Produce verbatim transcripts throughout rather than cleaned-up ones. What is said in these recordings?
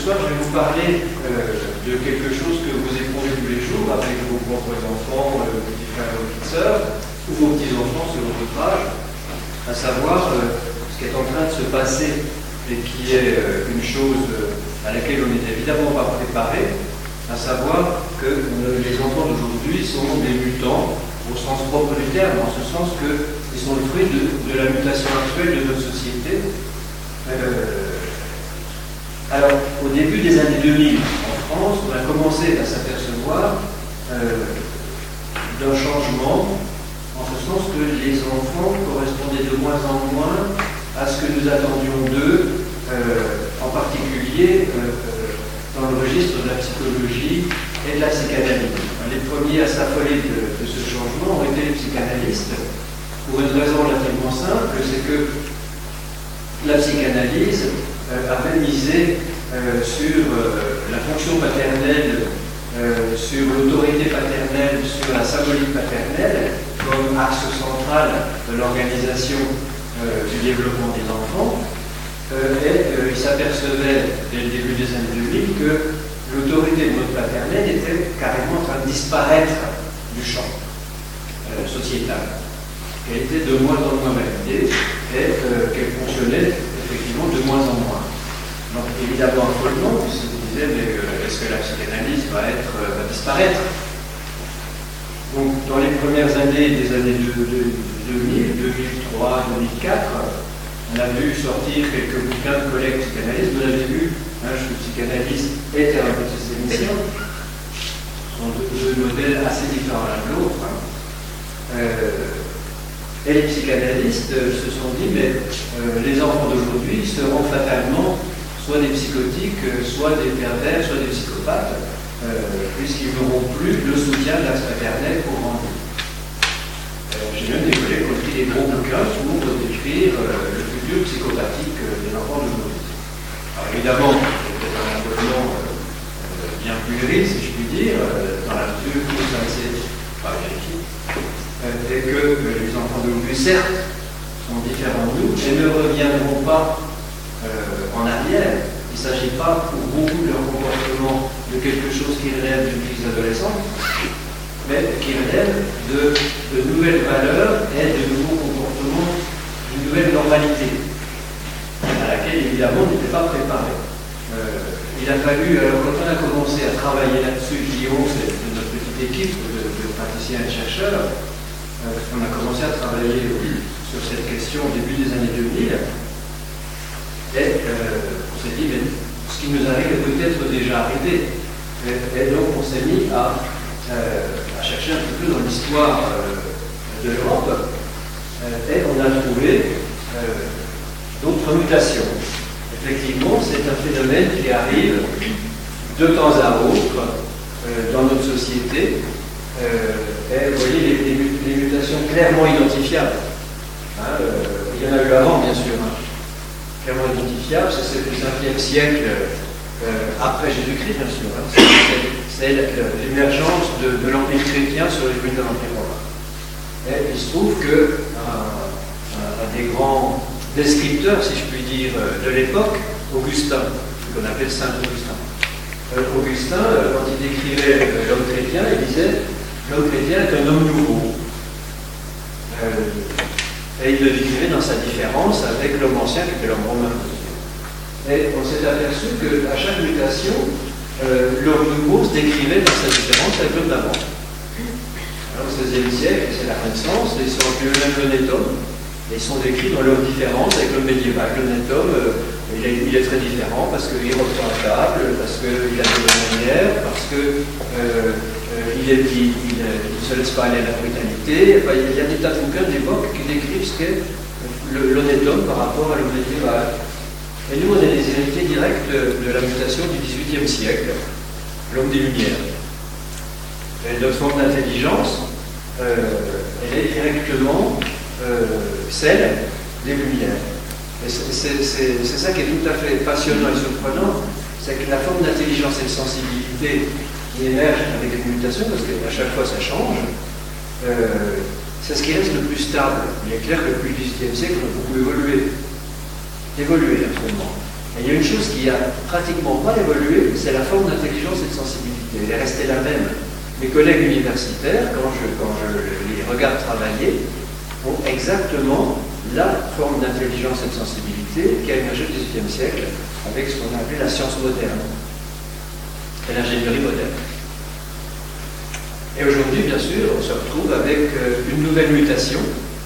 soir, je vais vous parler euh, de quelque chose que vous éprouvez tous les jours avec vos propres enfants, euh, vos petits frères et vos petites sœurs, ou vos petits-enfants selon votre âge, à savoir euh, ce qui est en train de se passer et qui est euh, une chose euh, à laquelle on n'est évidemment pas préparé, à savoir que euh, les enfants d'aujourd'hui sont des mutants au sens propre du terme, en ce sens qu'ils sont le fruit de, de la mutation actuelle de notre société. Euh, alors, au début des années deux mille, en France, on a commencé à s'apercevoir euh, d'un changement, en ce sens que les enfants correspondaient de moins en moins à ce que nous attendions d'eux, euh, en particulier euh, dans le registre de la psychologie et de la psychanalyse. Les premiers à s'affoler de, de ce changement ont été les psychanalystes, pour une raison relativement simple, c'est que la psychanalyse euh, avait misé euh, sur euh, la fonction paternelle, euh, sur l'autorité paternelle, sur la symbolique paternelle, comme axe central de l'organisation euh, du développement des enfants. Euh, et euh, il s'apercevait, dès le début des années deux mille, que l'autorité de notre paternelle était carrément en train de disparaître du champ euh, sociétal. Qu'elle était de moins en moins validée et euh, qu'elle fonctionnait effectivement de moins en moins. Donc évidemment affolement, puisque vous disiez, mais euh, est-ce que la psychanalyse va, être, euh, va disparaître? Donc dans les premières années des années deux mille, deux mille trois, deux mille quatre, on a vu sortir quelques bouquins de collègues psychanalystes. Vous l'avez vu, hein, je suis psychanalyste et thérapeutiste clinicien. Ce sont deux, deux modèles assez différents l'un de l'autre. Hein. Euh, Et les psychanalystes euh, se sont dit, mais euh, les enfants d'aujourd'hui seront fatalement soit des psychotiques, euh, soit des pervers, soit des psychopathes, euh, puisqu'ils n'auront plus le soutien de l'axe paternel pour grandir. Euh, J'ai même des collègues qui ont écrit des gros bouquins pour décrire euh, le futur psychopathique euh, des enfants d'aujourd'hui. Alors évidemment, c'est peut-être un abonnement euh, bien plus gris, si je puis dire, euh, dans la mesure où ça ne s'est pas vérifié. Et que euh, les enfants d'aujourd'hui, certes, sont différents de nous, et ne reviendront pas euh, en arrière. Il ne s'agit pas pour beaucoup de leur comportement de quelque chose qui relève d'une crise adolescente, mais qui relève de, de nouvelles valeurs et de nouveaux comportements, d'une nouvelle normalité, à laquelle évidemment on n'était pas préparé. Euh, il a fallu, alors quand on a commencé à travailler là-dessus, Guillaume, c'est notre petite équipe de, de praticiens et de chercheurs, on a commencé à travailler sur cette question au début des années deux mille, et euh, on s'est dit, mais ce qui nous arrive est peut-être déjà arrivé. Et, et donc on s'est mis à, euh, à chercher un petit peu dans l'histoire euh, de l'Europe, euh, et on a trouvé euh, d'autres mutations. Effectivement, c'est un phénomène qui arrive de temps à autre euh, dans notre société. Euh, et vous voyez les, les, les mutations clairement identifiables. Hein, euh, il y en a eu avant, bien sûr. Hein. Clairement identifiables, c'est le cinquième siècle euh, après Jésus-Christ, bien sûr. Hein. C'est l'émergence de, de l'Empire chrétien sur les ruines de l'Empire romain. Et il se trouve que un, un des grands descripteurs, si je puis dire, de l'époque, Augustin, qu'on appelle Saint Augustin. Euh, Augustin, euh, quand il décrivait euh, l'homme chrétien, il disait l'homme chrétien est un homme nouveau. Euh, et il le décrivait dans sa différence avec l'homme ancien qui était l'homme romain. Et on s'est aperçu qu'à chaque mutation, euh, l'homme nouveau se décrivait dans sa différence avec l'homme d'avant. Au seizième siècle, c'est la Renaissance, ils sont appelés eux-mêmes l'honnête homme, et ils sont décrits dans leur différence avec l'homme médiéval. L'honnête homme, euh, il, est, il est très différent parce qu'il reprend la table, parce qu'il a de bonnes manières, parce que euh, Euh, il ne se laisse pas aller à la brutalité. Enfin, il y a des tas de bouquins d'époque qui décrivent ce qu'est l'honnête homme par rapport à l'homme médiéval. Et nous, on est les héritiers directs de, de la mutation du dix-huitième siècle, l'homme des Lumières. Et notre forme d'intelligence, euh, elle est directement euh, celle des Lumières. Et c'est ça qui est tout à fait passionnant et surprenant, c'est que la forme d'intelligence et de sensibilité qui émerge avec les mutations, parce qu'à chaque fois ça change, euh, c'est ce qui reste le plus stable. Il est clair que depuis le dix-huitième siècle, on a beaucoup évolué. Évolué, absolument. Et il y a une chose qui a pratiquement pas évolué, c'est la forme d'intelligence et de sensibilité. Elle est restée la même. Mes collègues universitaires, quand je, quand je les regarde travailler, ont exactement la forme d'intelligence et de sensibilité qui a émergé au dix-huitième siècle avec ce qu'on a appelé la science moderne et l'ingénierie moderne. Et aujourd'hui, bien sûr, on se retrouve avec une nouvelle mutation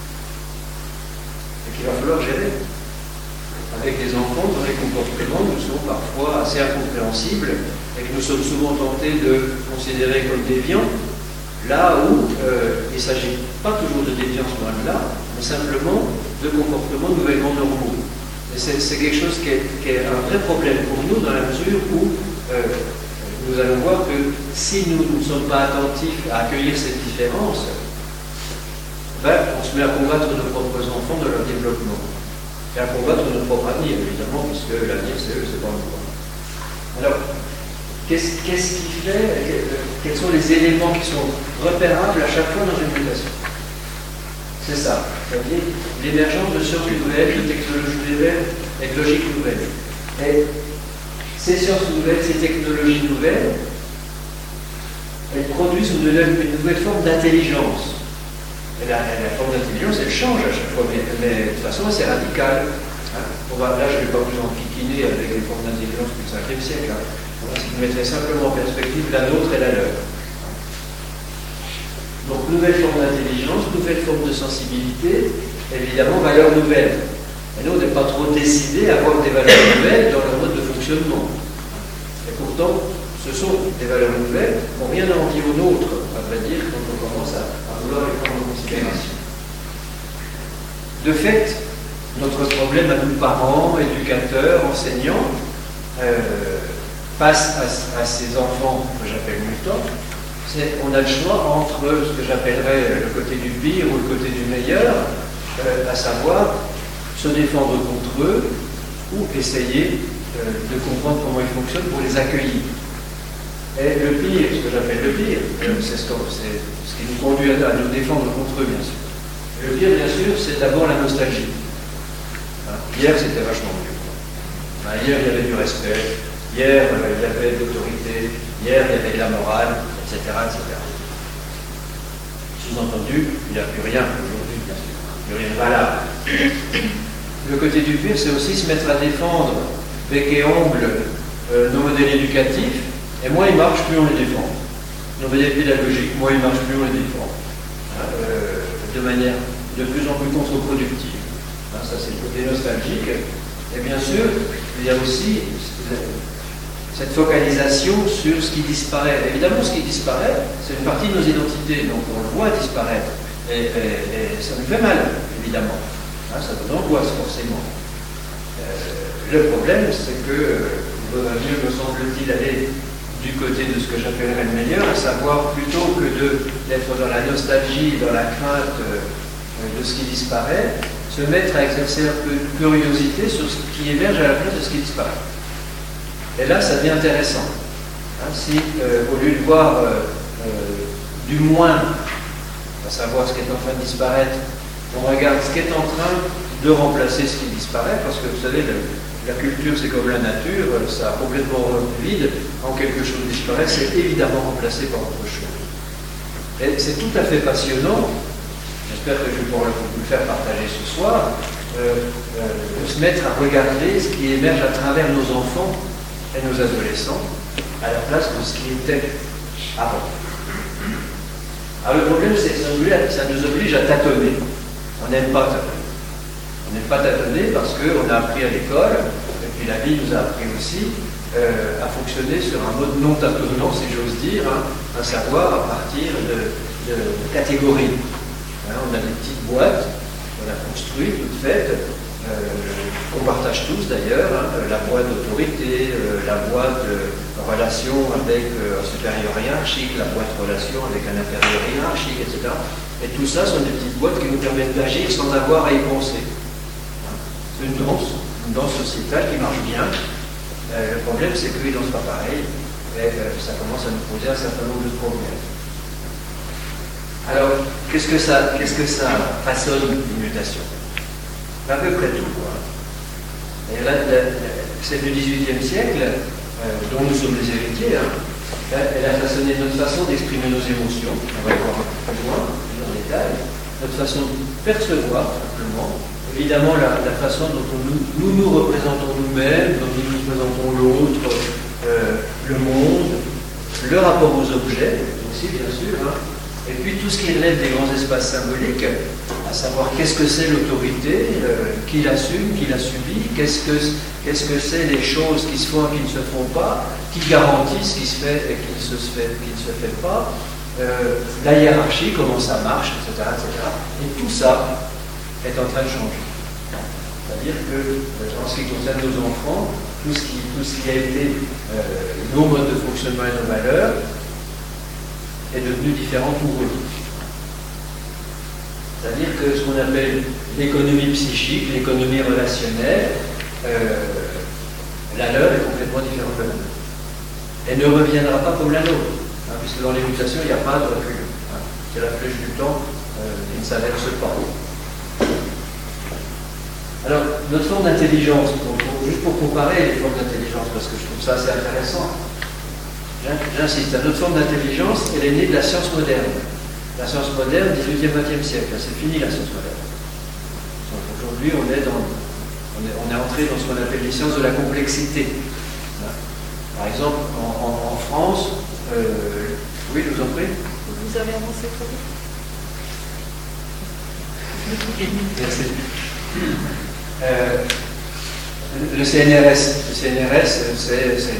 et qu'il va falloir gérer. Avec des enfants dont les comportements nous sont parfois assez incompréhensibles et que nous sommes souvent tentés de considérer comme déviants, là où euh, il ne s'agit pas toujours de déviance loin de là, mais simplement de comportements nouvellement normaux. Et c'est, c'est quelque chose qui est, qui est un vrai problème pour nous dans la mesure où euh, nous allons voir que si nous ne sommes pas attentifs à accueillir cette différence, ben, on se met à combattre nos propres enfants dans leur développement. Et à combattre notre propre avenir, évidemment, puisque l'avenir, c'est eux, c'est pas nous. Alors, qu'est-ce, qu'est-ce qui fait, quels sont les éléments qui sont repérables à chaque fois dans une mutation? C'est ça, c'est-à-dire l'émergence de sciences nouvelles, de technologies nouvelles et de logiques nouvelles. Et ces sciences nouvelles, ces technologies nouvelles, elles produisent une nouvelle, une nouvelle forme d'intelligence. Et la, la forme d'intelligence, elle change à chaque fois, mais, mais de toute façon, c'est radical. Hein. On va, là, je ne vais pas vous enquiquiner avec les formes d'intelligence du cinquième siècle. Hein. Je mettrai simplement en perspective la nôtre et la leur. Donc, nouvelle forme d'intelligence, nouvelle forme de sensibilité, évidemment, valeurs nouvelles. Et nous, on n'est pas trop décidés à avoir des valeurs nouvelles dans leur mode de fonctionnement. Et pourtant, ce sont des valeurs nouvelles qui n'ont rien à envier aux nôtres, à vrai dire, quand on commence à, à vouloir les prendre en considération. De fait, notre problème à nous, parents, éducateurs, enseignants, euh, face à, à ces enfants que j'appelle mutants, c'est qu'on a le choix entre ce que j'appellerais le côté du pire ou le côté du meilleur, euh, à savoir se défendre contre eux ou essayer euh, de comprendre comment ils fonctionnent pour les accueillir. Et le pire, ce que j'appelle le pire, c'est ce, c'est ce qui nous conduit à nous défendre contre eux, bien sûr. Le pire, bien sûr, c'est d'abord la nostalgie. Hein? Hier, c'était vachement mieux. Hein, hier, il y avait du respect. Hier, euh, il y avait de l'autorité. Hier, il y avait de la morale, et cetera, et cetera. Sous-entendu, il n'y a plus rien aujourd'hui, bien sûr. Plus rien de valable. Le côté du pire, c'est aussi se mettre à défendre bec et ongle euh, nos modèles éducatifs. Et moins ils marchent, plus on les défend. Nos modèles pédagogiques, moins ils marchent, plus on les défend. Hein, euh, de manière de plus en plus contre-productive. Hein, ça, c'est le côté nostalgique. Et bien sûr, il y a aussi cette focalisation sur ce qui disparaît. Évidemment, ce qui disparaît, c'est une partie de nos identités, donc on le voit disparaître. Et, et, et ça nous fait mal, évidemment. Hein, ça nous angoisse, forcément. Euh, le problème, c'est que euh, il vaudrait mieux, me semble-t-il, aller du côté de ce que j'appellerais le meilleur, à savoir plutôt que de, d'être dans la nostalgie, dans la crainte euh, de ce qui disparaît, se mettre à exercer un peu de curiosité sur ce qui émerge à la place de ce qui disparaît. Et là, ça devient intéressant. Hein, si, euh, au lieu de voir euh, euh, du moins, à savoir ce qui est en train de disparaître, on regarde ce qui est en train de remplacer ce qui disparaît, parce que vous savez, le, la culture, c'est comme la nature, ça a complètement rendu vide. Quand quelque chose disparaît, c'est évidemment remplacé par autre chose. Et c'est tout à fait passionnant, j'espère que je vais pouvoir vous le faire partager ce soir, euh, euh, de se mettre à regarder ce qui émerge à travers nos enfants et nos adolescents, à la place de ce qui était avant. Alors le problème, c'est que ça nous oblige à tâtonner. On n'aime pas tâtonner. On n'aime pas tâtonner parce qu'on a appris à l'école, et puis la vie nous a appris aussi, euh, à fonctionner sur un mode non tâtonnant, si j'ose dire, hein, à savoir à partir de, de, de catégories. Hein, on a des petites boîtes qu'on a construites, toutes faites, euh, qu'on partage tous d'ailleurs, hein, la boîte d'autorité, euh, la boîte euh, relation avec euh, un supérieur hiérarchique, la boîte relation avec un inférieur hiérarchique, et cetera. Et tout ça sont des petites boîtes qui nous permettent d'agir sans avoir à y penser. C'est une danse, une danse sociétale qui marche bien. Euh, le problème, c'est qu'ils ne dansent pas pareil, et euh, ça commence à nous poser un certain nombre de problèmes. Alors, qu'est-ce que ça, qu'est-ce que ça façonne une mutation? À peu près tout, quoi. Et là, la, la, celle du dix-huitième siècle, euh, dont nous sommes les héritiers, hein, elle a façonné notre façon d'exprimer nos émotions, on va y voir plus loin, plus en détail, notre façon de percevoir, simplement, évidemment la, la façon dont on, nous, nous nous représentons nous-mêmes, dont nous nous représentons l'autre, euh, le monde, le rapport aux objets, aussi bien sûr, hein, et puis tout ce qui relève des grands espaces symboliques, à savoir qu'est-ce que c'est l'autorité, euh, qui l'assume, qui l'a subi, qu'est-ce que qu'est-ce que c'est les choses qui se font et qui ne se font pas, qui garantissent ce qui se fait et qui ne se fait, qui ne se fait pas, euh, la hiérarchie, comment ça marche, et cetera, et cetera. Et tout ça est en train de changer. C'est-à-dire que, euh, en ce qui concerne nos enfants, tout ce qui, tout ce qui a été euh, nos modes de fonctionnement et nos valeurs est devenu différent pour eux. C'est-à-dire que ce qu'on appelle l'économie psychique, l'économie relationnelle, euh, la leur est complètement différente de la nôtre. Elle ne reviendra pas comme la nôtre, hein, puisque dans les mutations, il n'y a pas de recul. Hein. C'est la flèche du temps euh, qui ne s'inverse pas. Alors, notre forme d'intelligence, juste pour comparer les formes d'intelligence, parce que je trouve ça assez intéressant, j'insiste, notre forme d'intelligence, elle est née de la science moderne. La science moderne, dix-huitième vingtième siècle, c'est fini la science moderne. Donc aujourd'hui, on est, dans, on, est, on est entré dans ce qu'on appelle les sciences de la complexité. Par exemple, en, en, en France, euh, oui, je vous en prie. Vous avez avancé trop vite. Merci. Euh, le C N R S, le C N R S, c'est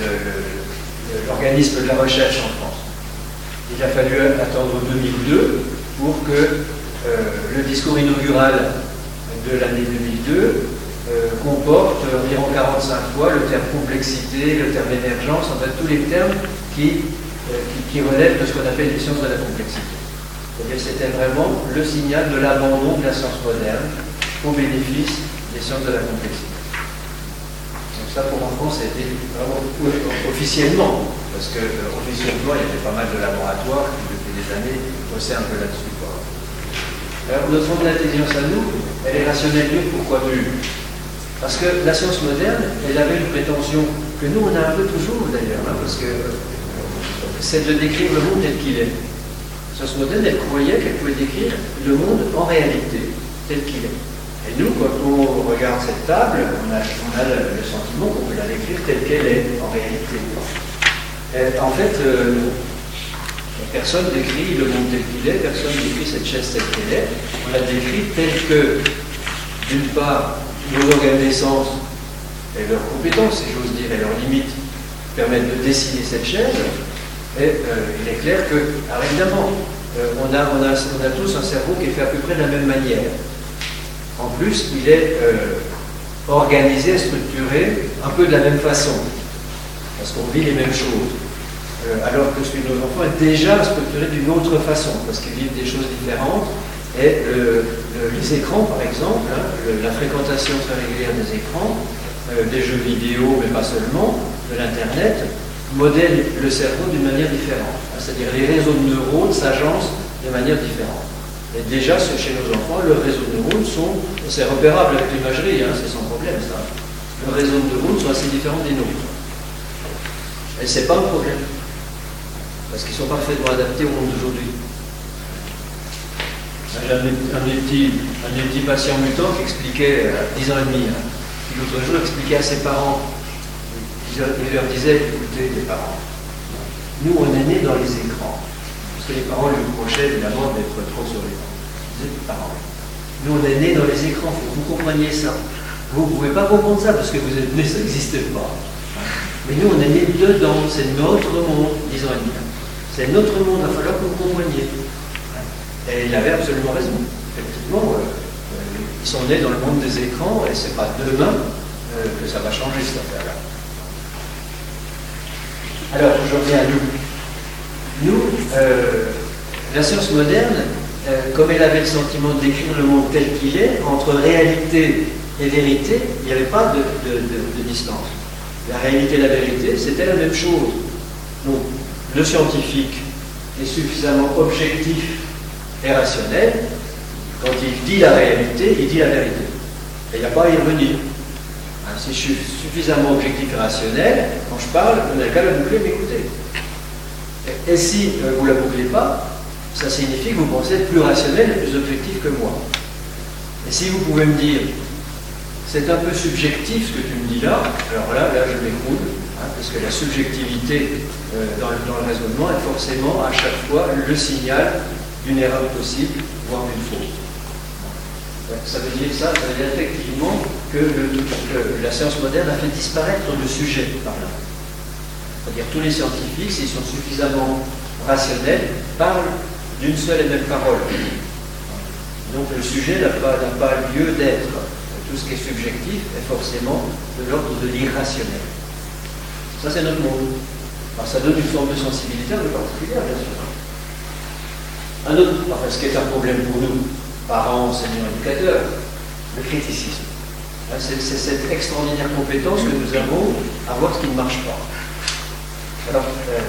l'organisme de la recherche en France. Il a fallu attendre deux mille deux pour que euh, le discours inaugural de l'année deux mille deux euh, comporte environ quarante-cinq fois le terme complexité, le terme émergence, en fait tous les termes qui, euh, qui, qui relèvent de ce qu'on appelle les sciences de la complexité. C'est-à-dire c'était vraiment le signal de l'abandon de la science moderne au bénéfice des sciences de la complexité. Donc ça pour en France, ça a été vraiment officiellement. Parce que euh, officiellement, il y avait pas mal de laboratoires qui, depuis des années, bossaient un peu là-dessus. Alors, notre forme d'intelligence à nous, elle est rationnelle dure. Pourquoi dure? Parce que la science moderne, elle avait une prétention que nous, on a un peu toujours d'ailleurs, hein, parce que euh, c'est de décrire le monde tel qu'il est. La science moderne, elle croyait qu'elle pouvait décrire le monde en réalité, tel qu'il est. Et nous, quand on regarde cette table, on a, on a le, le sentiment qu'on peut la décrire telle qu'elle est en réalité. Et en fait, euh, personne décrit le monde tel qu'il est, personne décrit cette chaise telle qu'elle est. On la décrit telle que, d'une part, nos organes d'essence et leurs compétences, si j'ose dire, et leurs limites permettent de dessiner cette chaise. Et euh, il est clair que, alors évidemment, euh, on, a, on, a, on a tous un cerveau qui est fait à peu près de la même manière. En plus, il est euh, organisé, structuré un peu de la même façon. Parce qu'on vit les mêmes choses. Euh, alors que celui de nos enfants est déjà structuré d'une autre façon, parce qu'ils vivent des choses différentes. Et euh, le, les écrans, par exemple, hein, le, la fréquentation très régulière des écrans, euh, des jeux vidéo, mais pas seulement, de l'Internet, modèle le cerveau d'une manière différente. C'est-à-dire les réseaux de neurones s'agencent de manière différente. Et déjà, chez nos enfants, leurs réseaux de neurones sont, c'est repérable avec l'imagerie, hein, c'est sans problème ça. Leurs réseaux de neurones sont assez différents des nôtres. Et ce n'est pas un problème, parce qu'ils sont parfaitement adaptés au monde d'aujourd'hui. J'ai un, un, petit, un petit patient mutant qui expliquait, à dix ans et demi, hein, qui l'autre jour expliquait à ses parents, il leur disait, écoutez les parents, nous on est nés dans les écrans, parce que les parents lui reprochaient évidemment d'être trop sur les écrans. Ils disaient, parents, nous on est nés dans les écrans, il faut que vous compreniez ça. Vous ne pouvez pas comprendre ça, parce que vous êtes nés, ça n'existait pas. Mais nous, on est nés dedans, c'est notre monde, disons et demi. C'est notre monde, il va falloir que vous compreniez. Et il avait absolument raison. Effectivement, euh, euh, ils sont nés dans le monde des écrans, et c'est pas demain euh, que ça va changer cette affaire-là. Alors, je reviens à nous. Nous, euh, la science moderne, euh, comme elle avait le sentiment de décrire le monde tel qu'il est, entre réalité et vérité, il n'y avait pas de, de, de, de distance. La réalité et la vérité, c'était la même chose. Donc, le scientifique est suffisamment objectif et rationnel. Quand il dit la réalité, il dit la vérité. Et il n'y a pas à y revenir. Si je suis suffisamment objectif et rationnel, quand je parle, vous n'avez qu'à la boucler, m'écoutez. Et, et si euh, vous ne la bouclez pas, ça signifie que vous pensez être plus rationnel et plus objectif que moi. Et si vous pouvez me dire, c'est un peu subjectif ce que tu me dis là, alors là, là je m'écroule, hein, parce que la subjectivité euh, dans, le, dans le raisonnement est forcément à chaque fois le signal d'une erreur possible, voire d'une faute. Ça veut dire ça, ça veut dire effectivement que, le, que la science moderne a fait disparaître le sujet par là. C'est-à-dire tous les scientifiques, s'ils sont suffisamment rationnels, parlent d'une seule et même parole. Donc le sujet n'a pas, n'a pas lieu d'être. Tout ce qui est subjectif est forcément de l'ordre de l'irrationnel. Ça c'est notre monde. Alors ça donne une forme de sensibilité un peu particulière, bien sûr. Un autre, enfin ce qui est un problème pour nous, parents, enseignants, éducateurs, le criticisme. C'est, c'est cette extraordinaire compétence que nous avons à voir ce qui ne marche pas. Alors, euh,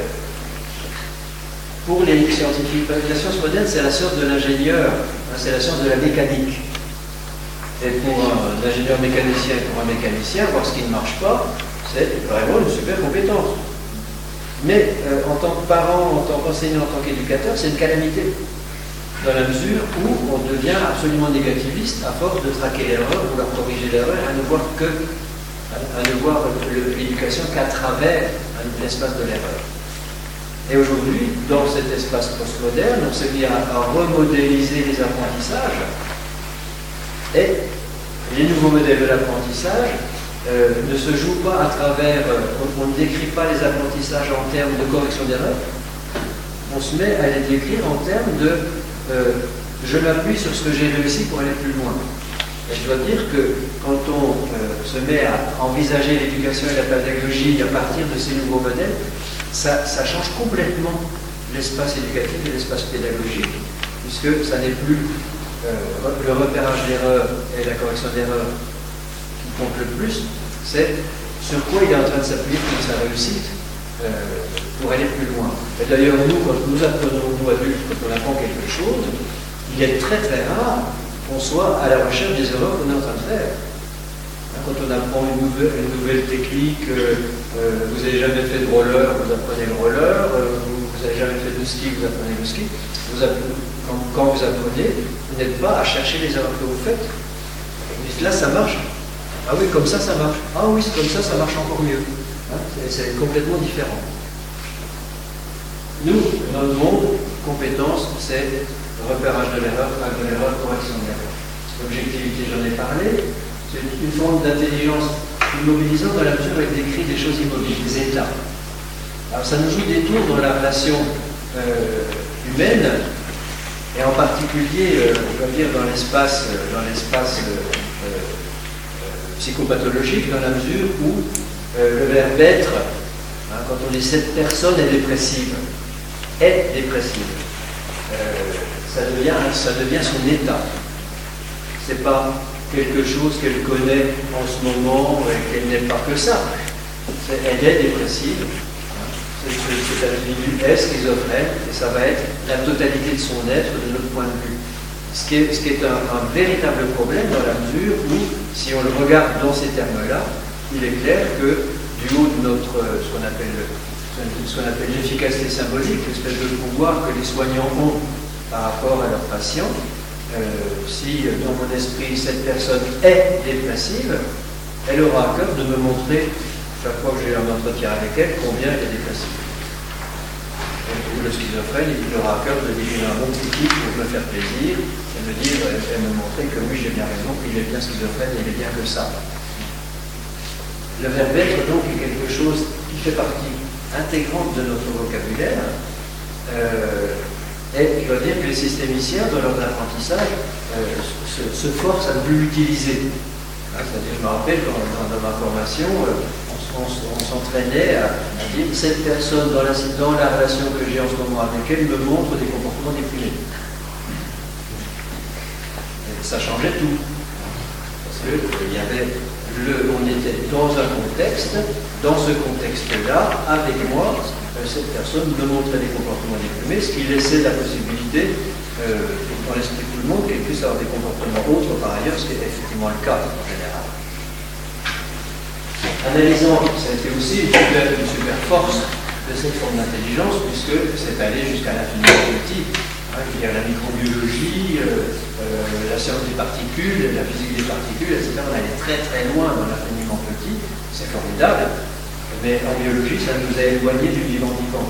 pour les scientifiques, la science moderne, c'est la science de l'ingénieur, hein, c'est la science de la mécanique. Et pour un, un ingénieur mécanicien et pour un mécanicien, voir ce qui ne marche pas, c'est vraiment une super compétence. Mais euh, en tant que parent, en tant qu'enseignant, en tant qu'éducateur, c'est une calamité. Dans la mesure où on devient absolument négativiste à force de traquer l'erreur, vouloir corriger l'erreur, à ne voir que, à ne voir l'éducation qu'à travers l'espace de l'erreur. Et aujourd'hui, dans cet espace postmoderne, on s'est mis à, à remodéliser les apprentissages, et les nouveaux modèles de l'apprentissage euh, ne se jouent pas à travers, euh, on, on ne décrit pas les apprentissages en termes de correction d'erreur, on se met à les décrire en termes de Euh, je m'appuie sur ce que j'ai réussi pour aller plus loin. Et je dois dire que quand on euh, se met à envisager l'éducation et la pédagogie à partir de ces nouveaux modèles, ça, ça change complètement l'espace éducatif et l'espace pédagogique, puisque ça n'est plus euh, le repérage d'erreurs et la correction d'erreurs qui compte le plus, c'est sur quoi il est en train de s'appuyer pour sa réussite. Euh, pour aller plus loin. Et d'ailleurs, nous, quand nous apprenons, nous adultes, quand on apprend quelque chose, il est très très rare qu'on soit à la recherche des erreurs qu'on est en train de faire. Quand on apprend une nouvelle, une nouvelle technique, euh, euh, vous n'avez jamais fait de roller, vous apprenez le roller, euh, vous n'avez jamais fait de ski, vous apprenez le ski. Vous apprenez, quand, quand vous apprenez, vous n'êtes pas à chercher les erreurs que vous faites. Vous dites là, ça marche. Ah oui, comme ça, ça marche. Ah oui, c'est comme ça, ça marche encore mieux. Hein, c'est, c'est complètement différent. Nous, notre monde, compétence, c'est le repérage de l'erreur, de l'erreur, correction de l'erreur. L'objectivité, j'en ai parlé, c'est une forme d'intelligence immobilisante dans la mesure où elle décrit des choses immobiles, des états. Alors ça nous joue des tours dans la relation euh, humaine, et en particulier, euh, on va dire, dans l'espace, dans l'espace euh, euh, psychopathologique, dans la mesure où euh, le verbe être, hein, quand on dit cette personne est dépressive, est dépressive, euh, ça, devient, ça devient son état. C'est pas quelque chose qu'elle connaît en ce moment et qu'elle n'est pas que ça. C'est, elle est dépressive, hein, cet individu est schizophrène, et ça va être la totalité de son être de notre point de vue. Ce qui est, ce qui est un, un véritable problème dans la mesure où, si on le regarde dans ces termes-là, il est clair que du haut de notre, ce qu'on appelle, ce qu'on appelle l'efficacité symbolique, l'espèce de pouvoir que les soignants ont par rapport à leurs patients, euh, si dans mon esprit cette personne est dépressive, elle aura à cœur de me montrer, chaque fois que j'ai un entretien avec elle, combien elle est dépressive. Et le schizophrène, il aura à cœur de dire un bon petit type pour me faire plaisir, et me dire, et me montrer que oui, j'ai bien raison, qu'il est bien schizophrène, et il est bien que ça. Le verbe être, donc, est quelque chose qui fait partie intégrante de notre vocabulaire, euh, et je dois dire que les systémiciens, dans leur apprentissage, euh, se, se forcent à ne plus l'utiliser. Hein, c'est-à-dire, je me rappelle, quand, dans, dans ma formation, euh, on, on, on s'entraînait à, à dire cette personne, dans la, dans la relation que j'ai en ce moment avec elle, me montre des comportements déprimés. Et ça changeait tout. Parce que euh, il y avait le, on était dans un contexte, dans ce contexte-là, avec moi, euh, cette personne me montrait des comportements déprimés, ce qui laissait la possibilité, euh, dans l'esprit de tout le monde, qu'elle puisse avoir des comportements autres par ailleurs, ce qui est effectivement le cas en général. analysant, ça a été aussi une super, une super force de cette forme d'intelligence, puisque c'est allé jusqu'à l'infiniment petit. Hein, il y a la microbiologie, euh, euh, la science des particules, la physique des particules, et cetera. On allait très très loin dans l'infiniment petit, c'est formidable, mais en biologie, ça nous a éloignés du vivant vivant.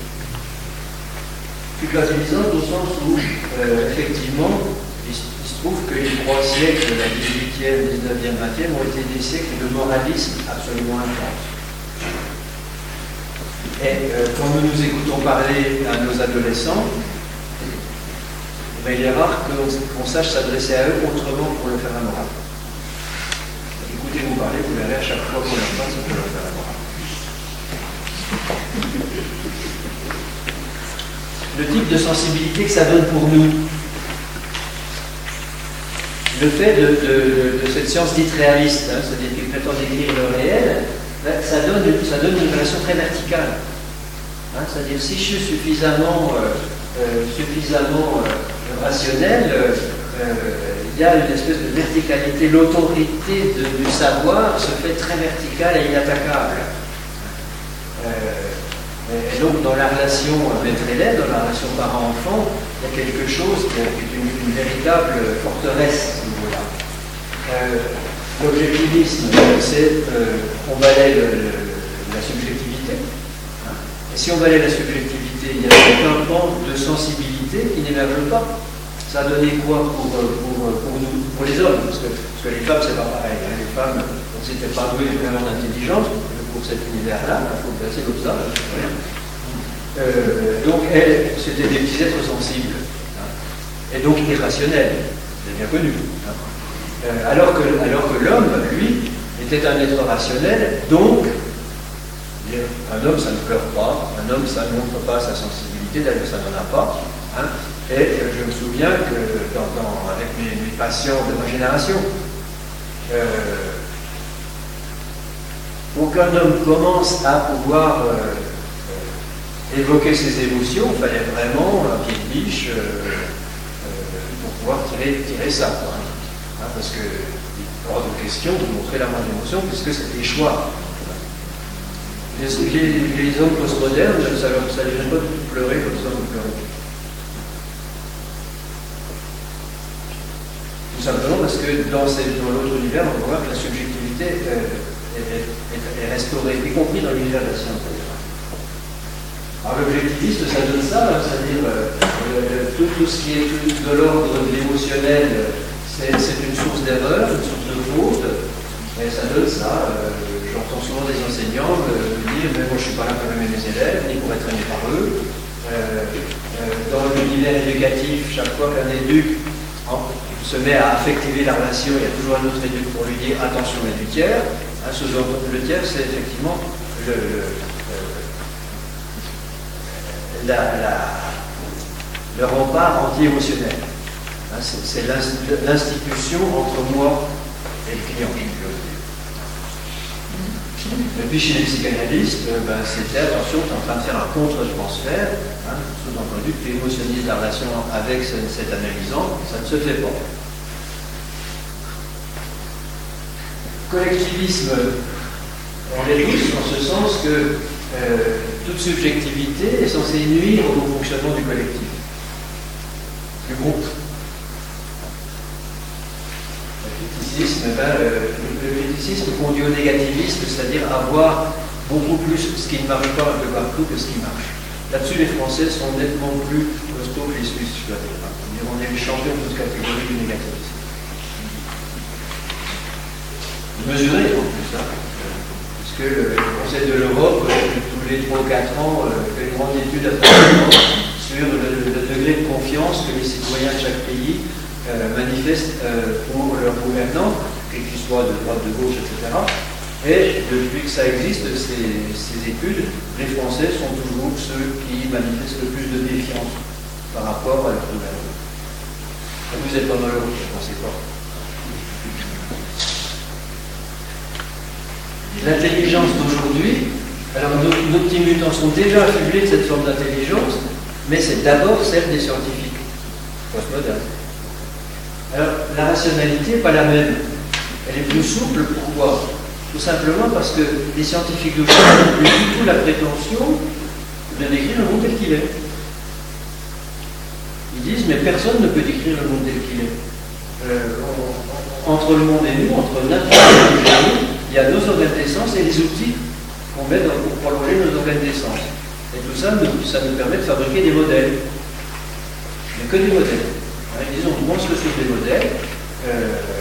Culpabilisante au sens où, euh, effectivement, il, il se trouve que les trois siècles, la dix-huitième, dix-neuvième, vingtième, ont été des siècles de moralisme absolument intense. Et euh, quand nous nous écoutons parler à nos adolescents, ben, il est rare qu'on qu'on sache s'adresser à eux autrement pour le faire à morale. Écoutez-vous parler, vous verrez à chaque fois qu'on leur parle, c'est pour leur faire à morale. Le type de sensibilité que ça donne pour nous, le fait de, de, de cette science dite réaliste, hein, c'est-à-dire qui prétend décrire le réel, ben, ça, donne, ça donne une relation très verticale. Hein, c'est-à-dire si je suis suffisamment, euh, euh, suffisamment euh, rationnel, euh, euh, il y a une espèce de verticalité. L'autorité du savoir se fait très verticale et inattaquable. Euh, Et donc, dans la relation maître-élève, dans la relation parent-enfant, il y a quelque chose qui est une, une véritable forteresse à ce niveau-là. Euh, L'objectivisme, c'est euh, on balaye le, le, la subjectivité. Hein. Et si on balaye la subjectivité, il n'y a aucun pan de sensibilité qui n'émerge pas. Ça a donné quoi pour, pour, pour nous, pour les hommes? Parce que, parce que les femmes, c'est pas pareil. Hein. Les femmes, on ne s'était pas douées vraiment d'intelligence pour cet univers-là, il faut passer comme ça. Euh, donc, elles, c'était des petits êtres sensibles, hein, et donc irrationnels, c'est bien connu. Hein. Euh, alors que, alors que l'homme, lui, était un être rationnel, donc, un homme, ça ne pleure pas, un homme, ça ne montre pas sa sensibilité, d'ailleurs, ça n'en a pas. Hein. Et euh, je me souviens que, dans, dans, avec mes, mes patients de ma génération, euh, pour qu'un homme commence à pouvoir euh, euh, évoquer ses émotions, il fallait vraiment un pied de biche euh, euh, pour pouvoir tirer, tirer ça. Quoi, hein, parce que il est hors de question de montrer la moindre émotion, puisque c'est des choix. Les, les, les hommes postmodernes, ça ne les gêne pas de pleurer comme ça, de pleurer. Tout simplement parce que dans, ces, dans l'autre univers, on voit que la subjectivité euh, est, est, est restaurée, y compris dans l'univers de la science. Alors l'objectiviste, ça donne ça, c'est-à-dire euh, tout, tout ce qui est tout de l'ordre de l'émotionnel, c'est une source d'erreur, une source de faute, et ça donne ça. Euh, J'entends souvent des enseignants me dire mais moi je ne suis pas là pour aimer mes élèves, ni pour être aimé par eux. Euh, euh, dans l'univers éducatif, chaque fois qu'un éduc hein, se met à affectiver la relation, il y a toujours un autre éduc pour lui dire attention mais du tiers. Hein, le tiers, c'est effectivement le, le, euh, la, la, le rempart anti-émotionnel. Hein, c'est l'institution entre moi et le client. Et puis chez les psychanalystes, ben, c'était attention, tu es en train de faire un contre-transfert, hein, sous-entendu que tu émotionnalises la relation avec cet analysant, ça ne se fait pas. Collectivisme, on est tous en ce sens que euh, toute subjectivité est censée nuire au bon fonctionnement du collectif, du groupe. Le ben, euh, le criticisme conduit au négativisme, c'est-à-dire avoir beaucoup plus ce qui ne marche pas un peu partout que ce qui marche. Là-dessus, les Français sont nettement plus costauds que les Suisses, je dois dire. On est les champions de toute catégorie du négativisme. Mesuré en plus, hein, puisque le Conseil de l'Europe, tous les trois ou quatre ans, fait une grande étude sur le, le degré de confiance que les citoyens de chaque pays Euh, manifestent euh, pour leur gouvernants, quels qu'ils soient de droite, de gauche, et cetera. Et depuis que ça existe, ces, ces études, les Français sont toujours ceux qui manifestent le plus de défiance par rapport à leur gouvernement. Vous êtes pas malheureux, je ne pensais pas. L'intelligence d'aujourd'hui, alors nos, nos petits mutants sont déjà affublés de cette forme d'intelligence, mais c'est d'abord celle des scientifiques postmodernes. Alors, la rationalité n'est pas la même. Elle est plus souple, pourquoi? Tout simplement parce que les scientifiques d'aujourd'hui n'ont plus du tout la prétention de décrire le monde tel qu'il est. Ils disent, mais personne ne peut décrire le monde tel qu'il est. Euh, on, on, entre le monde et nous, entre notre monde et nous, il y a nos organes d'essence et les outils qu'on met dans, pour prolonger nos organes d'essence. Et tout ça, nous, ça nous permet de fabriquer des modèles. Mais que des modèles. Hein, ils disent, on pense que sur des modèles. Euh,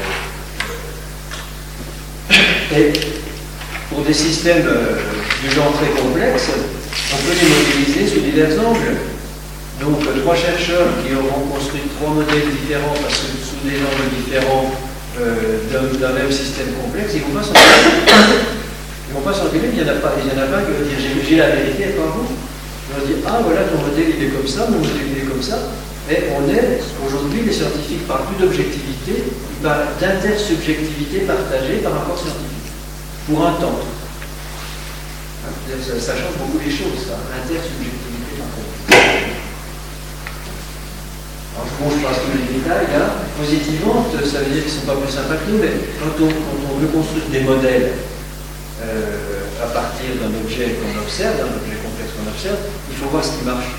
et pour des systèmes euh, du genre très complexes, on peut les modéliser sous divers angles. Donc, euh, trois chercheurs qui auront construit trois modèles différents, parce que sous des angles différents euh, d'un même système complexe, ils ne vont pas s'engueuler. Ils ne vont pas s'engueuler, il n'y en a pas, il y en a pas qui vont dire j'ai la vérité, pas vous. Ils vont dire ah voilà, ton modèle il est comme ça, mon modèle il est comme ça. Mais on est, aujourd'hui, les scientifiques ne parlent plus d'objectivité, ils parlent d'intersubjectivité partagée par rapport scientifique. Pour un temps. Ça, ça change beaucoup les choses, ça. Intersubjectivité partagée. Alors, bon, je passe tous les détails là. Positivement, ça veut dire qu'ils ne sont pas plus sympas que nous, mais quand on, quand on veut construire des modèles euh, à partir d'un objet qu'on observe, d'un objet complexe qu'on observe, il faut voir ce qui marche.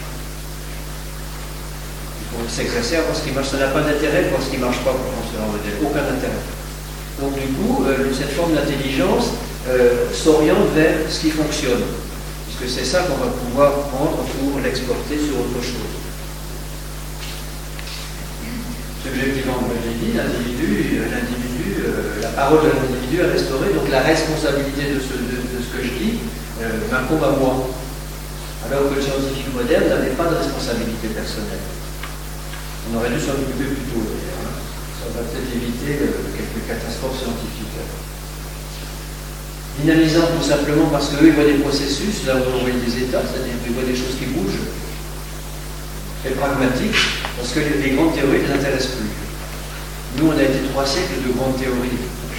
Il faut s'exercer à voir ce qui marche. Ça n'a pas d'intérêt de voir ce qui ne marche pas pour construire un modèle. Aucun intérêt. Donc du coup, euh, cette forme d'intelligence euh, s'oriente vers ce qui fonctionne. Puisque c'est ça qu'on va pouvoir prendre pour l'exporter sur autre chose. Subjectivement, comme je l'ai dit, l'individu, l'individu, euh, la parole de l'individu est restaurée, donc la responsabilité de ce, de, de ce que je dis euh, m'incombe à moi. Alors que le scientifique moderne n'avait pas de responsabilité personnelle. On aurait dû s'en occuper plus tôt d'ailleurs. Hein. Ça va peut-être éviter euh, quelques catastrophes scientifiques. Dynamisant tout simplement parce qu'eux ils voient des processus, là où on voit des états, c'est-à-dire qu'ils voient des choses qui bougent. Et pragmatique, parce que les, les grandes théories ne les intéressent plus. Nous, on a été trois siècles de grandes théories.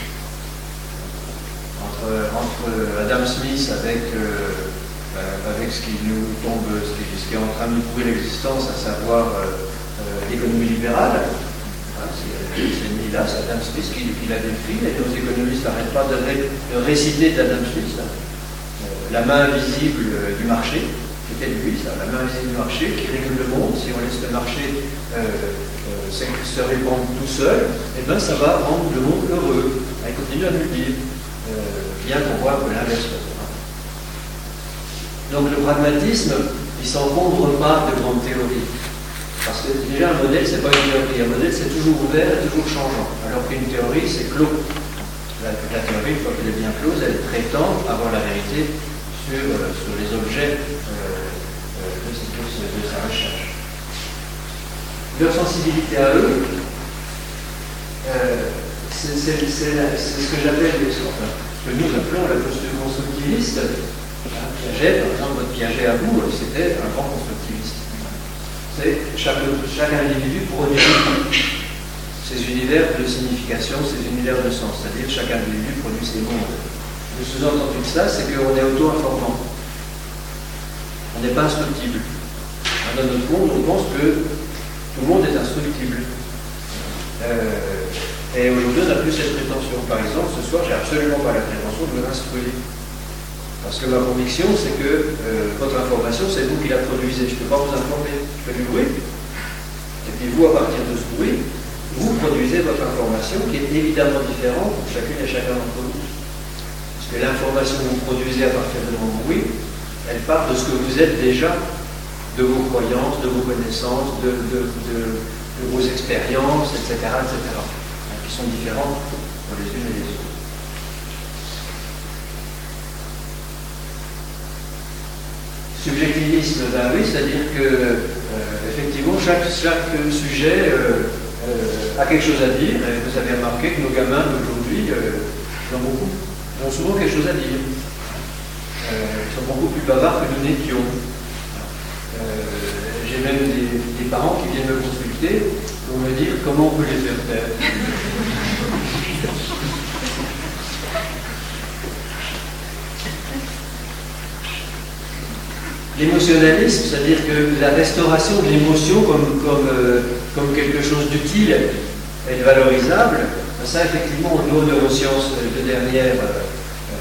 Entre, entre Adam Smith avec, euh, euh, avec ce qui nous tombe, ce qui, ce qui est en train de nous prouver l'existence, à savoir euh, euh, l'économie libérale. C'est mis là, c'est Adam Smith qui, qui l'a décrit, et nos économistes n'arrêtent pas de, ré, de réciter d'Adam Smith, là. Euh, la main invisible euh, du marché, c'était lui, ça, la main invisible du marché qui régule le monde. Si on laisse le marché euh, euh, se répandre tout seul, et ben ça va rendre le monde heureux. Il continue à nous le dire, euh, bien qu'on voit que l'inverse. Donc le pragmatisme, il ne s'encombre pas de grandes théories. Parce que déjà, un modèle, c'est pas une théorie. Un modèle, c'est toujours ouvert et toujours changeant. Alors qu'une théorie, c'est clos. La, la théorie, une fois qu'elle est bien close, elle prétend avoir la vérité sur, euh, sur les objets euh, euh, de, de, de sa recherche. Leur sensibilité à eux, euh, c'est ce que j'appelle, enfin, ce que nous appelons la posture constructiviste. Hein, Piaget, par exemple, votre Piaget à vous, c'était un grand constructiviste. Chaque, chaque individu produit ses univers de signification, ses univers de sens, c'est-à-dire chaque individu produit ses mondes. Le sous-entendu de ça, c'est qu'on est auto-informant. On n'est pas instructible. Dans notre monde, on pense que tout le monde est instructible. Euh, et aujourd'hui, on n'a plus cette prétention. Par exemple, ce soir, j'ai absolument pas la prétention de me l'instruire. Parce que ma conviction, c'est que euh, votre information, c'est vous qui la produisez. Je ne peux pas vous informer. Je fais du bruit. Et puis vous, à partir de ce bruit, vous produisez votre information qui est évidemment différente pour chacune et chacun d'entre vous. Parce que l'information que vous produisez à partir de mon bruit, elle part de ce que vous êtes déjà, de vos croyances, de vos connaissances, de, de, de, de vos expériences, et cetera, et cetera, qui sont différentes pour les unes et les autres. Subjectivisme, ben oui, c'est-à-dire que euh, effectivement chaque, chaque sujet euh, euh, a quelque chose à dire, et vous avez remarqué que nos gamins d'aujourd'hui euh, ont beaucoup, ont souvent quelque chose à dire. Euh, ils sont beaucoup plus bavards que nous n'étions. Euh, J'ai même des, des parents qui viennent me consulter pour me dire comment on peut les faire taire. L'émotionnalisme, c'est-à-dire que la restauration de l'émotion comme, comme, euh, comme quelque chose d'utile et de valorisable, ça effectivement aux neurosciences de dernière,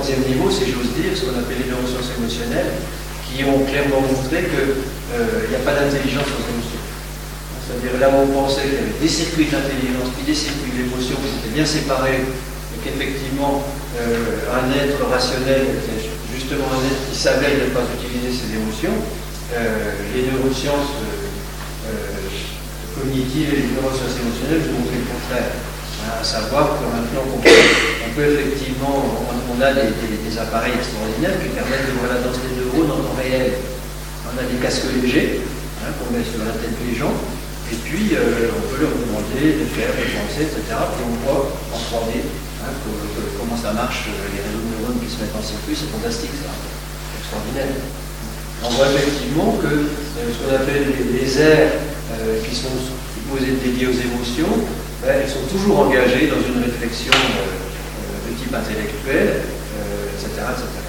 troisième niveau, si j'ose dire, ce qu'on appelle les neurosciences émotionnelles, qui ont clairement montré qu'il n'y a pas d'intelligence sans émotion. C'est-à-dire là où on pensait qu'il y avait des circuits d'intelligence puis des circuits d'émotion qui étaient bien séparés, et qu'effectivement euh, un être rationnel était justement un être qui savait ne pas utiliser ses émotions, euh, les neurosciences euh, euh, cognitives et les neurosciences émotionnelles nous montrent le contraire. Hein, à savoir que maintenant on peut, on peut effectivement, on, on a des, des, des appareils extraordinaires qui permettent de voir la danse des neurones en temps réel. On a des casques légers hein, qu'on met sur la tête des gens. Et puis, euh, on peut leur demander de faire, de penser, et cetera. Puis on voit en trois D hein, que, que, comment ça marche, les réseaux de neurones qui se mettent en circuit, c'est fantastique, ça. C'est extraordinaire. On voit effectivement que euh, ce qu'on appelle les, les aires euh, qui sont supposées être dédiées aux émotions, ben, elles sont toujours engagées dans une réflexion euh, euh, de type intellectuel, euh, et cetera, et cetera.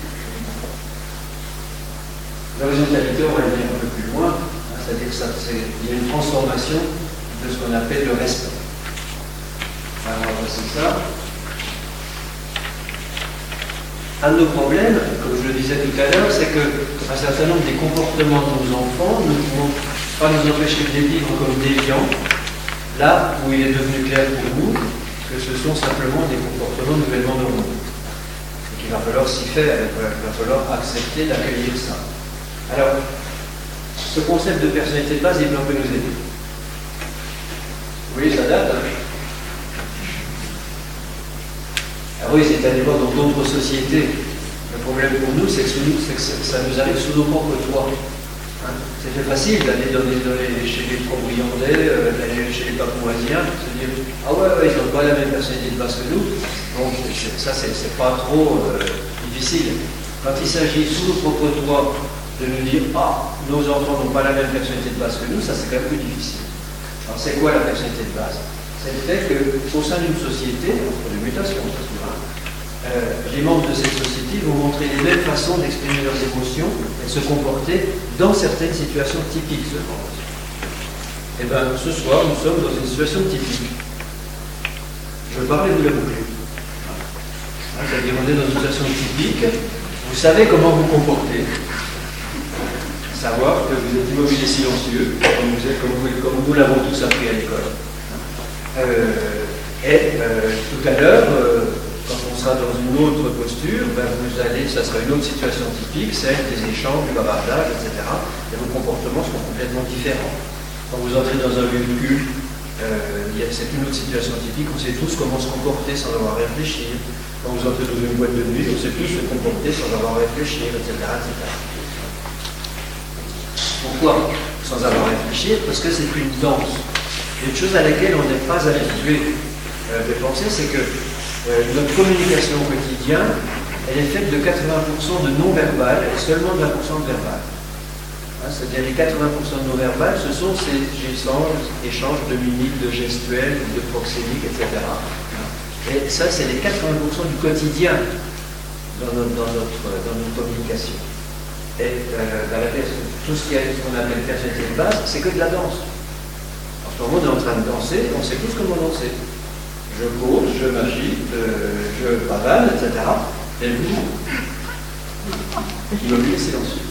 L'horizontalité, on va aller un peu plus loin. C'est-à-dire qu'il y a une transformation de ce qu'on appelle le respect. Alors, on va passer ça. Un de nos problèmes, comme je le disais tout à l'heure, c'est qu'un certain nombre des comportements de nos enfants ne vont pas nous empêcher de les vivre comme déviants, là où il est devenu clair pour nous que ce sont simplement des comportements nouvellement normaux. Et qu'il va falloir s'y faire, il va falloir accepter d'accueillir ça. Alors, ce concept de personnalité de base, il peut un peu nous aider. Vous voyez, ça date. Hein Alors oui, c'est allé voir dans d'autres sociétés. Le problème pour nous, c'est que, que ça nous arrive sous nos propres toits. Hein C'était facile d'aller chez les Trobriandais, euh, d'aller chez les Papouasiens, de se dire « Ah ouais, ouais ils n'ont pas la même personnalité de base que nous. » Donc ça, c'est pas trop euh, difficile. Quand il s'agit sous nos propres toits, de nous dire « Ah, nos enfants n'ont pas la même personnalité de base que nous », ça c'est quand même plus difficile. Alors c'est quoi la personnalité de base? C'est le fait qu'au sein d'une société, entre les mutations, euh, les membres de cette société vont montrer les mêmes façons d'exprimer leurs émotions et de se comporter dans certaines situations typiques seulement. Et bien ce soir, nous sommes dans une situation typique. Je parlais de la boucle. Hein, c'est-à-dire on est dans une situation typique, vous savez comment vous comporter. Savoir que vous êtes immobile et silencieux, comme, vous êtes, comme, vous, comme nous l'avons tous appris à l'école. Euh, et euh, tout à l'heure, euh, quand on sera dans une autre posture, ben vous allez, ça sera une autre situation typique, celle des échanges, du bavardage, et cetera. Et vos comportements seront complètement différents. Quand vous entrez dans un lieu de culte, euh, c'est une autre situation typique, on sait tous comment se comporter sans avoir à réfléchir. Quand vous entrez dans une boîte de nuit, on sait tous se comporter sans avoir à réfléchir, et cetera, et cetera. Pourquoi? Sans avoir à réfléchir, parce que c'est une danse. Une chose à laquelle on n'est pas habitué euh, de penser, c'est que euh, notre communication au quotidien, elle est faite de quatre-vingts pour cent de non-verbal et seulement de vingt pour cent de verbal. Hein, c'est-à-dire les quatre-vingts pour cent de non-verbal, ce sont ces échanges, échanges de mimiques, de gestuels, de proxémiques, et cetera. Et ça, c'est les quatre-vingts pour cent du quotidien dans notre, dans notre, dans notre communication. Et euh, dans la, tout ce qu'on appelle personnalité de base, c'est que de la danse. En ce moment, on est en train de danser, on sait tous comment danser. Je cours, je m'agite, euh, je pavane, et cetera. Et vous, immobile et silencieux.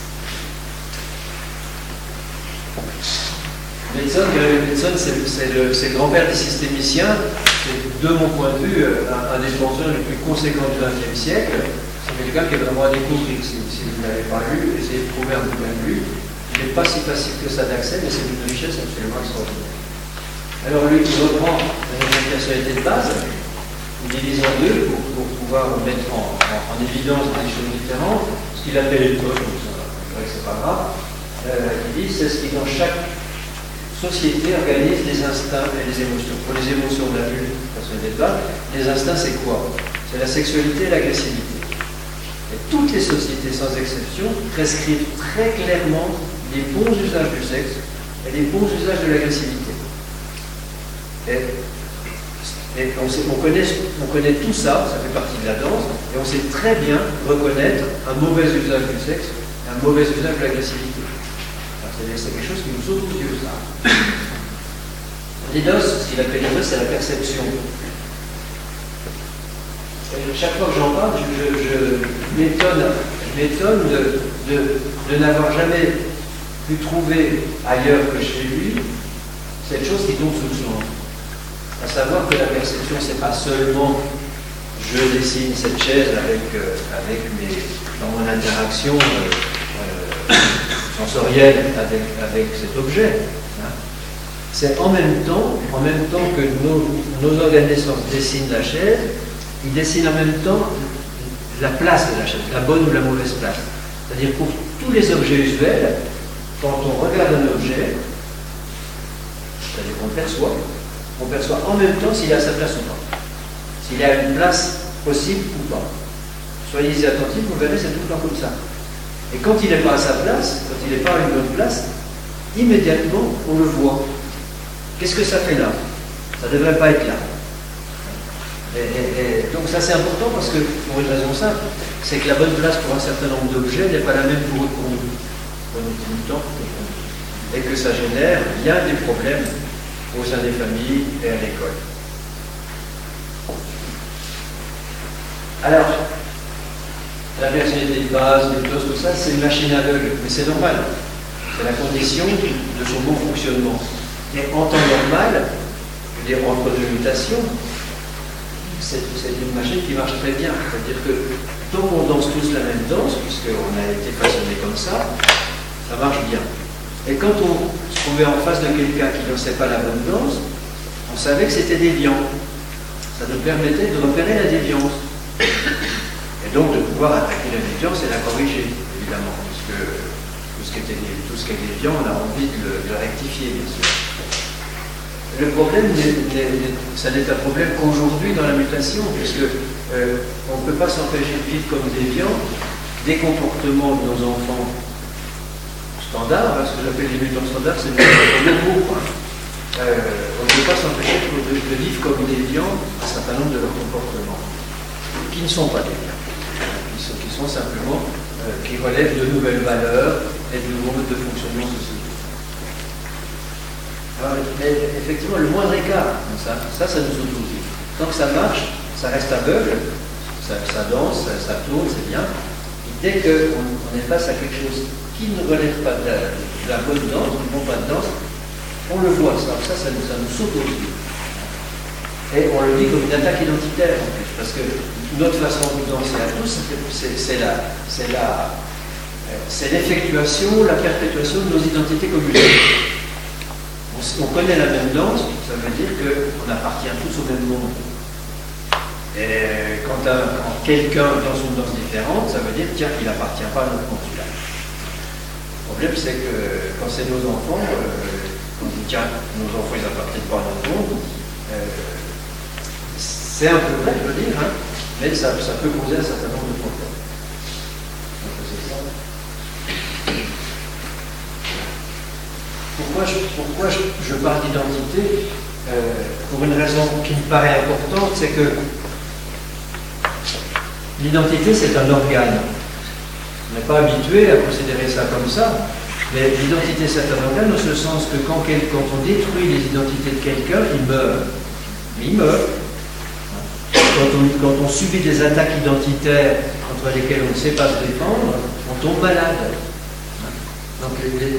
Bateson, Bateson c'est le, le grand-père des systémiciens, c'est de mon point de vue un, un des penseurs les plus conséquents du vingtième siècle. C'est quelqu'un qui est vraiment à découvrir. Si, si vous ne l'avez pas lu, essayez de trouver un bouquin de lu. Il n'est pas si facile que ça d'accès, mais c'est une richesse absolument extraordinaire. Alors lui, il reprend une personnalité de base, il divise en deux pour, pour pouvoir mettre en, en, en évidence des choses différentes. Ce qu'il appelle l'école, c'est vrai que c'est pas grave. Euh, il dit c'est ce qui dans chaque société organise les instincts et les émotions. Pour les émotions de l'adulte, personnalité de base, les instincts c'est quoi? C'est la sexualité et l'agressivité. Et toutes les sociétés, sans exception, prescrivent très clairement les bons usages du sexe et les bons usages de l'agressivité. Et, et on, sait, on, connaît, on connaît tout ça, ça fait partie de la danse, et on sait très bien reconnaître un mauvais usage du sexe et un mauvais usage de l'agressivité. C'est quelque chose qui nous saute aux yeux, ça. L'E D O S, ce qu'il appelle l'E D O S, c'est la perception. Et chaque fois que j'en parle, je, je, je m'étonne, je m'étonne de, de, de n'avoir jamais pu trouver ailleurs que chez lui cette chose qui tombe sous le sens. À savoir que la perception, c'est pas seulement je dessine cette chaise avec, euh, avec mes, dans mon interaction euh, euh, sensorielle avec, avec cet objet. Hein. C'est en même temps, en même temps que nos, nos organes d'essence dessinent la chaise, ils dessinent en même temps la place de la chaise, la bonne ou la mauvaise place. C'est-à-dire pour tous les objets usuels, quand on regarde un objet, c'est-à-dire qu'on perçoit, on perçoit en même temps s'il est à sa place ou pas. S'il a une place possible ou pas. Soyez-y attentifs, vous verrez, c'est tout le temps comme ça. Et quand il n'est pas à sa place, quand il n'est pas à une bonne place, immédiatement, on le voit. Qu'est-ce que ça fait là? Ça ne devrait pas être là. Et, et, et, donc ça c'est important parce que, pour une raison simple, c'est que la bonne place pour un certain nombre d'objets n'est pas la même pour eux pour nous. Pour nous, temps, et que ça génère bien des problèmes au sein des familles et à l'école. Alors, la personnalité de base, les choses, tout ça, c'est une machine aveugle, mais c'est normal. C'est la condition de son bon fonctionnement. Et en temps normal, je veux dire, entre deux mutations, c'est une machine qui marche très bien. C'est-à-dire que tant qu'on danse tous la même danse, puisqu'on a été façonné comme ça, ça marche bien. Et quand on se trouvait en face de quelqu'un qui ne dansait pas la bonne danse, on savait que c'était déviant. Ça nous permettait de repérer la déviance. Et donc de pouvoir attaquer la déviance et la corriger, évidemment. Puisque tout ce qui, était, tout ce qui est déviant, on a envie de le, de le rectifier, bien sûr. Le problème, ça n'est un problème qu'aujourd'hui dans la mutation, puisque euh, on ne peut pas s'empêcher de vivre comme déviant des comportements de nos enfants standards, hein, ce que j'appelle les mutants standards, c'est le groupe. Euh, on ne peut pas s'empêcher de, de, de vivre comme déviant un certain nombre de leurs comportements, qui ne sont pas déviants, qui sont, qui sont simplement, euh, qui relèvent de nouvelles valeurs et de nouveaux modes de fonctionnement sociaux. Alors, effectivement, le moindre écart, ça, ça, ça nous autorise. Tant que ça marche, ça reste aveugle, ça, ça danse, ça, ça tourne, c'est bien. Et dès qu'on on est face à quelque chose qui ne relève pas de la, de la bonne danse, du bon pas de danse, on le voit, ça, ça, ça nous, ça nous saute aux yeux. Et on le vit comme une attaque identitaire, en fait, parce que notre façon de danser à tous, c'est la, c'est la, c'est l'effectuation, la perpétuation de nos identités communautaires. On, on connaît la même danse, ça veut dire qu'on appartient tous au même monde. Et quand, quand quelqu'un danse une danse différente, ça veut dire tiens, qu'il n'appartient pas à notre monde. Le problème, c'est que quand c'est nos enfants, euh, on dit tiens, nos enfants, ils appartiennent pas à notre monde. Euh, c'est un peu vrai, je veux dire, hein, mais ça, ça peut poser un certain nombre de problèmes. Donc, c'est ça. Pourquoi je, pourquoi je, je parle d'identité euh, pour une raison qui me paraît importante, c'est que l'identité, c'est un organe. On n'est pas habitué à considérer ça comme ça, mais l'identité, c'est un organe, dans ce sens que quand, quel, quand on détruit les identités de quelqu'un, il meurt. Mais il meurt. Quand on, quand on subit des attaques identitaires contre lesquelles on ne sait pas se défendre, on tombe malade. Donc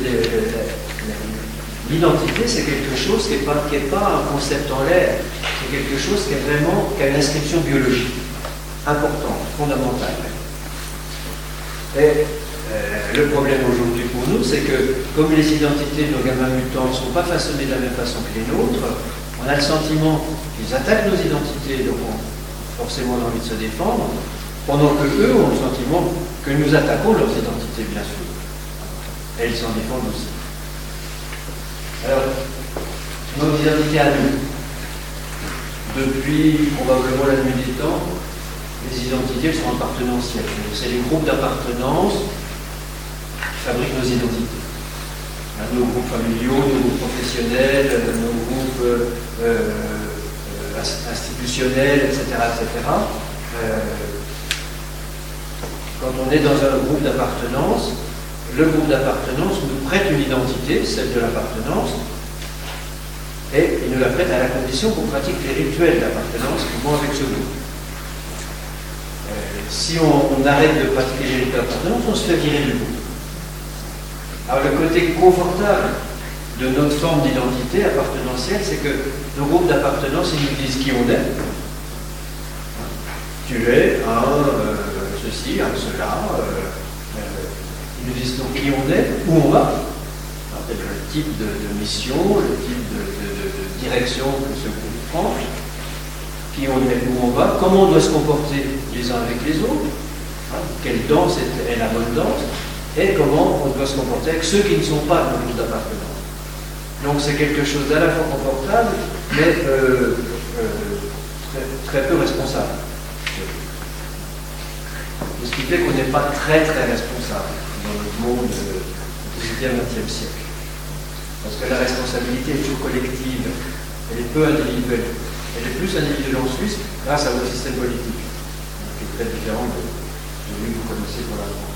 l'identité, c'est quelque chose qui n'est pas, qui est pas un concept en l'air, c'est quelque chose qui est vraiment, qui a une inscription biologique importante, fondamentale. Et euh, le problème aujourd'hui pour nous, c'est que comme les identités de nos gamins mutants ne sont pas façonnées de la même façon que les nôtres, on a le sentiment qu'ils attaquent nos identités, donc on forcément envie de se défendre, pendant que eux ont le sentiment que nous attaquons leurs identités, bien sûr. Et ils s'en défendent aussi. Alors, nos identités à nous. Depuis probablement la nuit des temps, les identités sont appartenantielles. C'est les groupes d'appartenance qui fabriquent nos identités. Nos groupes familiaux, nos groupes professionnels, nos groupes euh, euh, institutionnels, et cetera, et cetera. Euh, quand on est dans un groupe d'appartenance, le groupe d'appartenance nous prête une identité, celle de l'appartenance, et il nous la prête à la condition qu'on pratique les rituels d'appartenance qui vont avec ce groupe. si on, on arrête de pratiquer l'égalité d'appartenance, on se fait virer du groupe. Alors le côté confortable de notre forme d'identité appartenantielle, c'est que nos groupes d'appartenance, ils nous disent qui on est. Tu es un euh, ceci, un cela. Euh, euh, ils nous disent donc qui on est, où on va. Alors, le type de, de mission, le type de, de, de, de direction que ce groupe prend, qui on est, où on va, comment on doit se comporter les uns avec les autres, hein, quelle danse est, est la bonne danse, et comment on doit se comporter avec ceux qui ne sont pas dans le groupe d'appartenance. Donc c'est quelque chose d'à la fois confortable, mais euh, euh, très, très peu responsable. Ce qui fait qu'on n'est pas très très responsable dans notre monde du dix-huitième vingtième siècle. Parce que la responsabilité est toujours collective, elle est peu individuelle. Elle est plus individuelle en Suisse grâce à votre système politique, qui est très différent de celui que vous connaissez pour la France.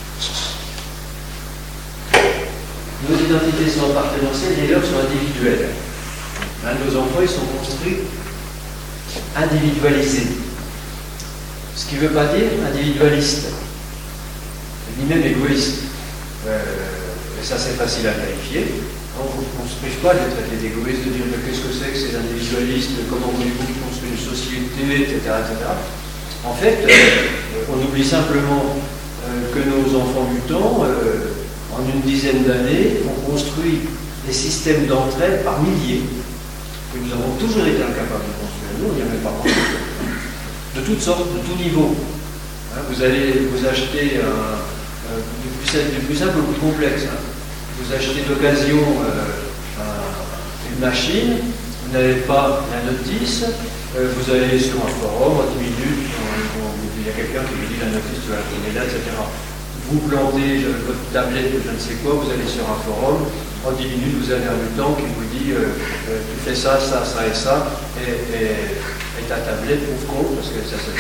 Nos identités sont appartenantielles et les leurs sont individuelles. Hein, nos enfants, ils sont construits individualisés. Ce qui ne veut pas dire individualiste, ni même égoïste. Euh, et ça, c'est facile à vérifier. On ne se prive pas de traiter d'égoïste, de dire mais qu'est-ce que c'est que ces individualistes, comment voulez-vous qu'ils construisent une société, et cetera, et cetera. En fait, euh, on oublie simplement euh, que nos enfants mutants, euh, en une dizaine d'années, ont construit des systèmes d'entraide par milliers, que nous avons toujours été incapables de construire. Nous, on n'y avait pas pensé. De toutes sortes, de tout niveau. Hein, vous allez vous acheter un, un, du, plus, du plus simple au plus complexe. Hein. Vous achetez d'occasion euh, un, une machine, vous n'avez pas la notice, euh, vous allez sur un forum, en dix minutes, on, on, il y a quelqu'un qui vous dit la notice, tu vas la trouver là, et cetera. Vous plantez votre tablette ou je ne sais quoi, vous allez sur un forum, en dix minutes, vous avez un mutant qui vous dit euh, euh, tu fais ça, ça, ça et ça, et, et, et ta tablette prouve con, parce que ça, ça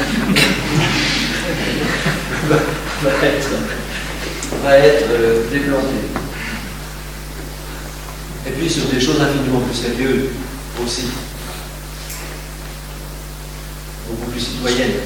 va, va être, va être euh, déplantée. Et puis sur des choses infiniment plus sérieuses aussi, beaucoup plus citoyennes.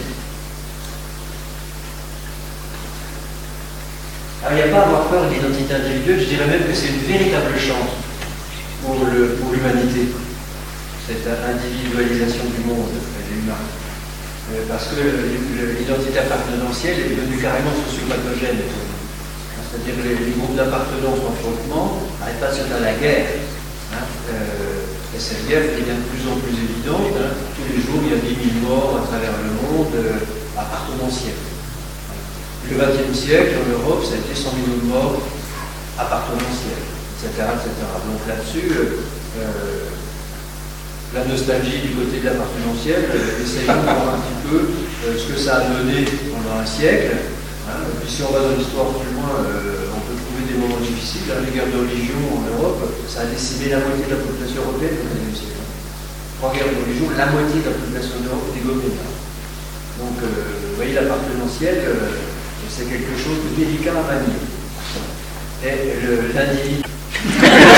Alors il n'y a pas à avoir peur de l'identité individuelle, je dirais même que c'est une véritable chance pour, le, pour l'humanité, cette individualisation du monde et de l'humain. Euh, parce que l'identité appartenantielle est devenue carrément sociopathogène. C'est-à-dire que les, les groupes d'appartenance en frottement n'arrêtent pas de se faire la guerre. Hein. Euh, et cette guerre devient de plus en plus évidente. Hein. Tous les jours, il y a dix mille morts à travers le monde euh, appartenantiels. Le vingtième siècle, en Europe, ça a été cent millions de morts appartenantiels, et cetera, et cetera. Donc là-dessus, euh, la nostalgie du côté de l'appartenantiel, euh, essayons de voir un petit peu euh, ce que ça a donné pendant un siècle. Hein. Et puis si on va dans l'histoire plus loin, euh, on peut trouver des moments difficiles. Hein. Les guerres de religion en Europe, ça a décimé la moitié de la population européenne au vingtième siècle. Trois guerres de religion, la moitié de la population d'Europe dégommée. Donc, euh, vous voyez, l'appartenantiel, euh, c'est quelque chose de délicat à manier. Et l'individu